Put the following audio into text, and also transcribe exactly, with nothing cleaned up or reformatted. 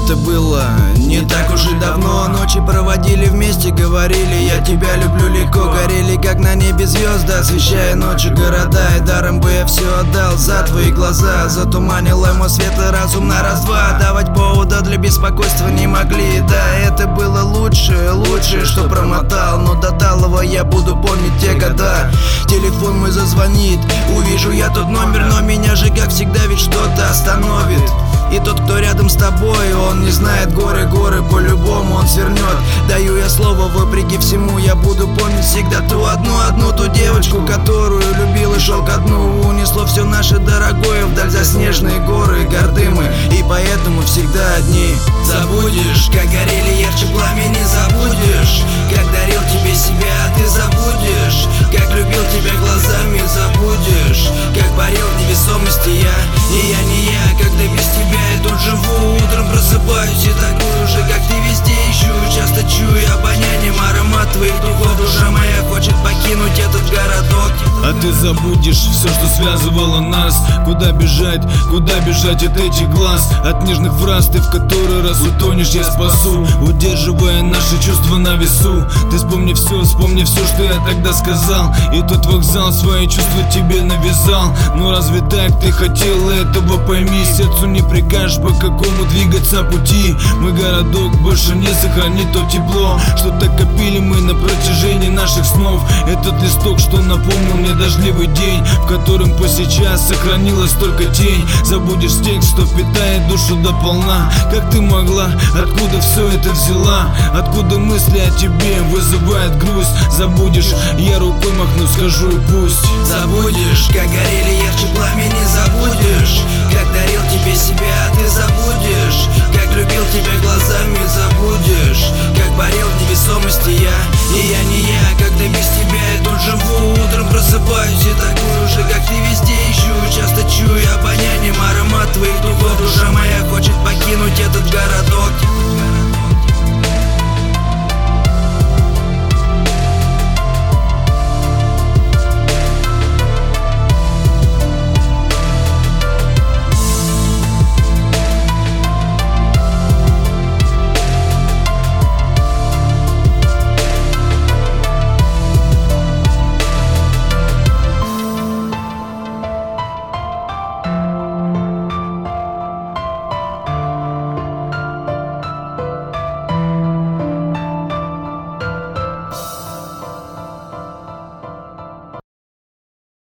Это было не так уж и давно. Ночи проводили вместе, говорили: я тебя люблю легко. Горели как на небе звезды, освещая ночью города. И даром бы я все отдал за твои глаза. Затуманила мой светлый разум на раз-два. Давать повода для беспокойства не могли. Да, это было лучшее, лучшее, что промотал. Но до талого я буду помнить те года. Телефон мой зазвонит, увижу я тот номер. Но меня же, как всегда, ведь что-то остановит. И тот, кто рядом с тобой, он не знает горы, горы по-любому он свернет. Даю я слово, вопреки всему, я буду помнить всегда ту одну, одну ту девочку, которую любил и шел ко дну. Унесло все наше дорогое вдаль заснеженные горы, горды мы, и поэтому всегда одни. Забудешь, как горели ярче пламя, не забудешь, как дарил тебе себя, ты забудешь, как любил тебя глазами, забудешь, как парил в невесомости я, и я не я, когда без тебя я тут живу. Утром просыпаюсь и такой же, как ты, везде ищу. Часто чую обонянием аромат твоих духов. Душа моя хочет покинуть этот городок. А ты забудешь все, что связывало нас. Куда бежать, куда бежать от этих глаз, от нежных фраз, ты в который раз утонешь, я спасу, удерживая наши чувства на весу. Ты вспомни все, вспомни все, что я тогда сказал. И тот вокзал свои чувства тебе навязал. Ну разве так ты хотел этого, пойми. Сердцу не прикажешь, по какому двигаться пути. Мой городок больше не сохранит то тепло, что так копили мы на протяжении наших снов. Этот листок, что напомнил мне дождливый день, в котором по сейчас сохранилась только тень. Забудешь текст, что питает душу дополна. Как ты могла, откуда все это взяла? Откуда мысли о тебе вызывают грусть? Забудешь, я рукой махну, скажу и пусть. Забудешь, как горели